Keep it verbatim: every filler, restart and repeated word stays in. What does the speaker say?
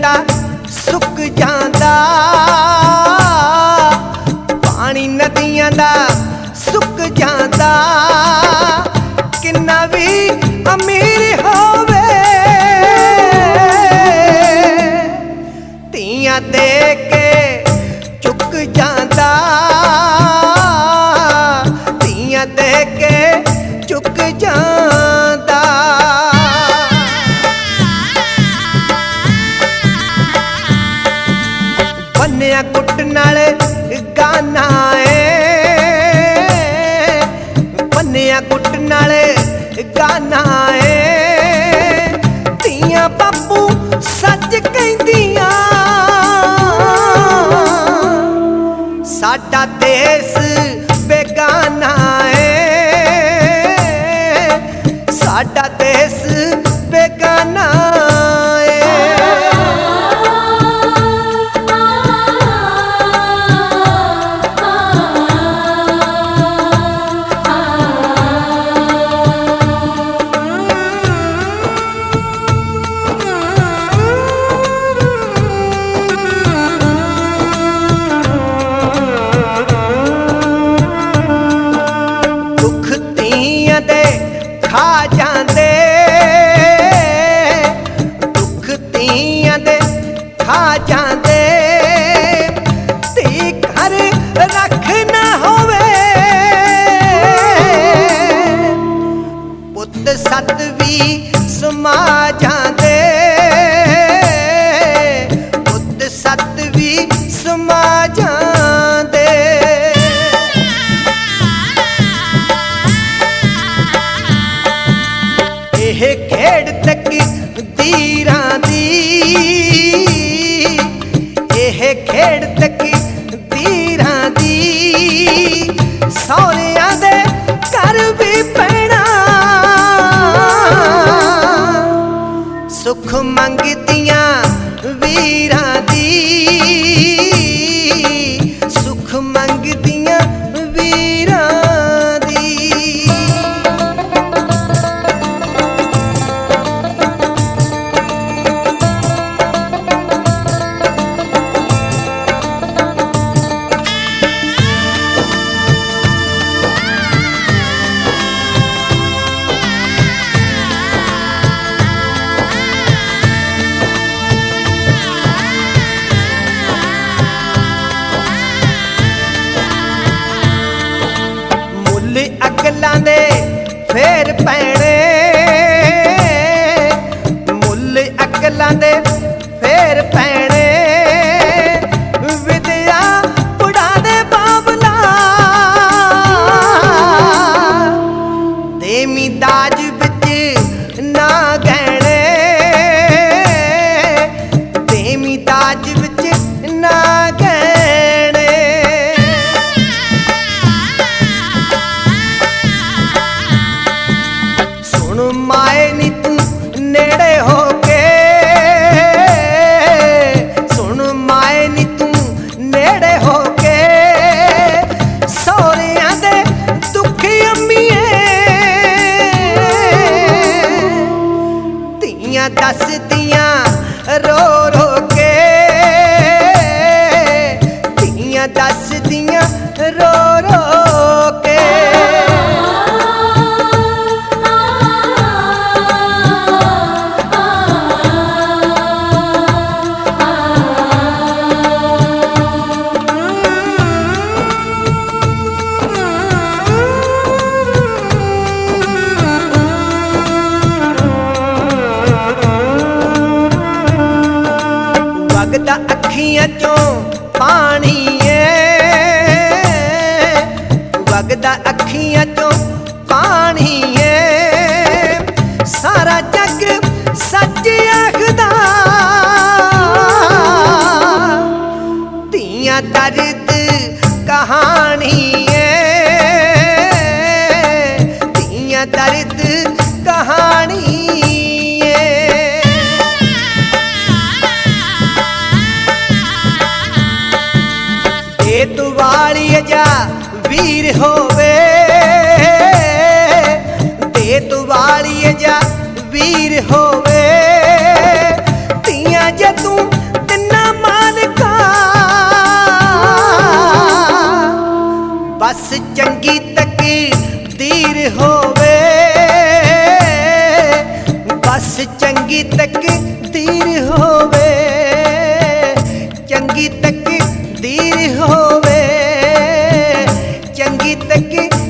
दा सुक जांदा, पानी नदियां दा सुक जांदा। किन्ना भी अमीर होवे तियां दे के चुक जांदा, तियां दे के चुक जांदा। बन्निया कुट नाले गाना है, बन्निया कुट नाले गाना है। तियां बापू सच कहंदियां साडा देश बेगाना है, साडा देश बेगाना है। दुख तियां दे खा जांदे, दुख तियां दे खा जांदे। ती घर रख ना होवे पुत सत भी समा जांदे, पुत सत भी समा जांदे। एह खेड़ तक दीरां दी, एह खेड़ तक दीरां दी। सौरियां दे घर भी पैना सुख मंगदियां वीरां दी, सुख मंगदियां वीरां दी। मुल अगलां दे फेर पैणे, मुल अगलां दे फेर पैणे। विद्या बुढ़ा दे बाबला देमी दाज बिच ना गहणे, देमी दाज बिच ना गहणे। सुन माए नी तू नेड़े होके, सुन माए नी तू नेड़े होके। सौरियां दे दुख अम्मीए तियां दसदियां रो रो के, तियां दसदियां रो रो के। वगदा अखियां चों पानी है, वगदा अखियां चों पानी है। सारा जग सच आखदा तियां दर्द कहानी है, तियां दर्द कहानी है। खेत वाली जा वीर होवे, खेत वाली जा वीर होवे। तियां जे तू बस चंगी तकदीर होवे, बस चंगी तकदीर होवे, चंगी तकदीर होवे, चंगी तकदीर